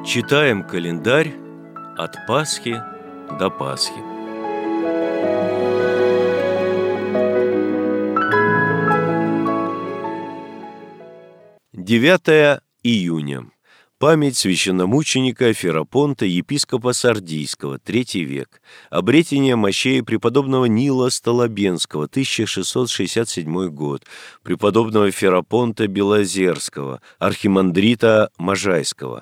Читаем календарь от Пасхи до Пасхи. Девятое июня. Память священномученика Ферапонта, епископа Сардийского, III век. Обретение мощей преподобного Нила Столобенского, 1667 год. Преподобного Ферапонта Белозерского, архимандрита Можайского,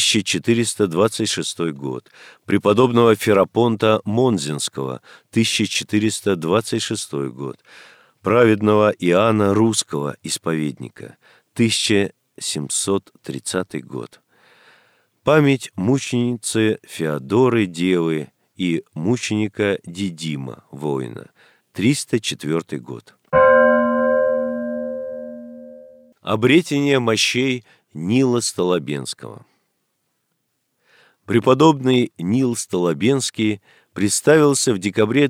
1426 год. Преподобного Ферапонта Монзенского, 1426 год. Праведного Иоанна Русского, исповедника, 1730 год. Память мученицы Феодоры Девы и мученика Дидима, воина, 304 год. Обретение мощей Нила Столобенского. Преподобный Нил Столобенский представился в декабре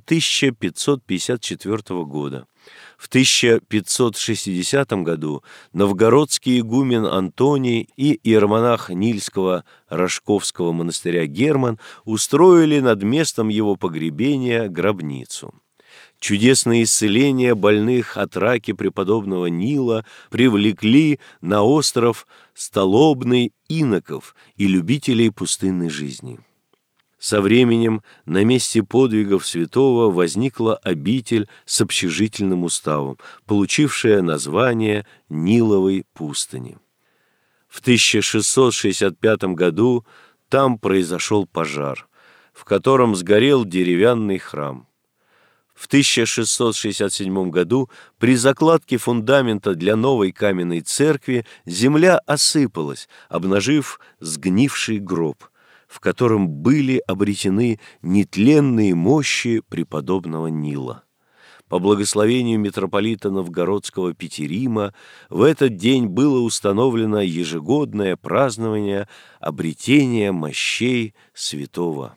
1554 года. В 1560 году новгородский игумен Антоний и иеромонах Нильского Рожковского монастыря Герман устроили над местом его погребения гробницу. Чудесные исцеления больных от раки преподобного Нила привлекли на остров Столобный иноков и любителей пустынной жизни. Со временем на месте подвигов святого возникла обитель с общежительным уставом, получившая название Ниловой пустыни. В 1665 году там произошел пожар, в котором сгорел деревянный храм. В 1667 году при закладке фундамента для новой каменной церкви земля осыпалась, обнажив сгнивший гроб, в котором были обретены нетленные мощи преподобного Нила. По благословению митрополита Новгородского Петерима в этот день было установлено ежегодное празднование обретения мощей святого.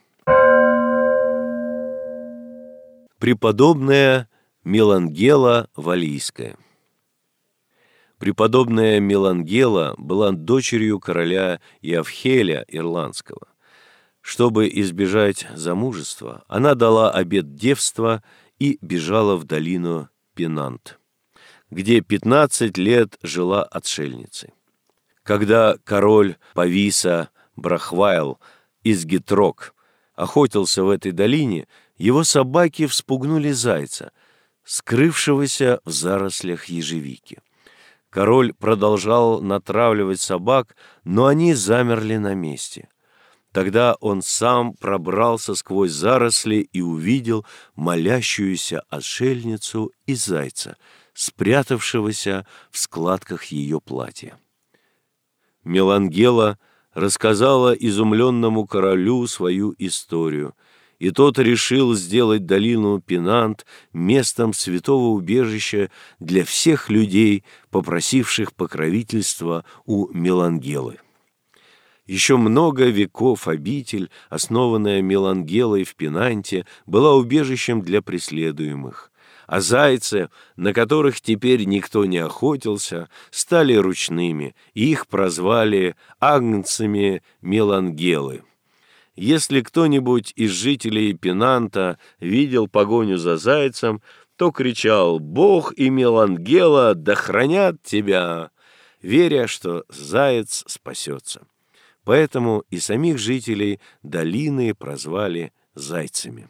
Преподобная Мелангела Валийская. Преподобная Мелангела была дочерью короля Иофхеля Ирландского. Чтобы избежать замужества, она дала обет девства и бежала в долину Пенант, где 15 лет жила отшельницей. Когда король Пависа Брахвайл из Гитрок охотился в этой долине, его собаки вспугнули зайца, скрывшегося в зарослях ежевики. Король продолжал натравливать собак, но они замерли на месте. Тогда он сам пробрался сквозь заросли и увидел молящуюся отшельницу и зайца, спрятавшегося в складках ее платья. Мелангела рассказала изумленному королю свою историю, и тот решил сделать долину Пенант местом святого убежища для всех людей, попросивших покровительства у Мелангелы. Еще много веков обитель, основанная Мелангелой в Пенанте, была убежищем для преследуемых, а зайцы, на которых теперь никто не охотился, стали ручными, и их прозвали агнцами Мелангелы. Если кто-нибудь из жителей Пенанта видел погоню за зайцем, то кричал: «Бог и Мелангела да хранят тебя!», веря, что заяц спасется. Поэтому и самих жителей долины прозвали зайцами.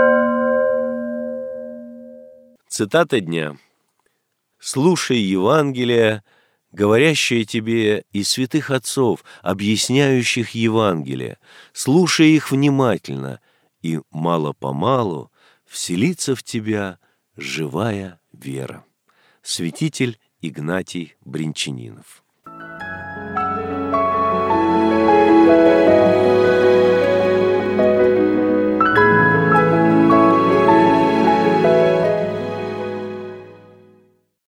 Цитата дня. «Слушай Евангелие, говорящее тебе из святых отцов, объясняющих Евангелие, слушай их внимательно, и мало-помалу вселится в тебя живая вера». Святитель Игнатий Бринчанинов.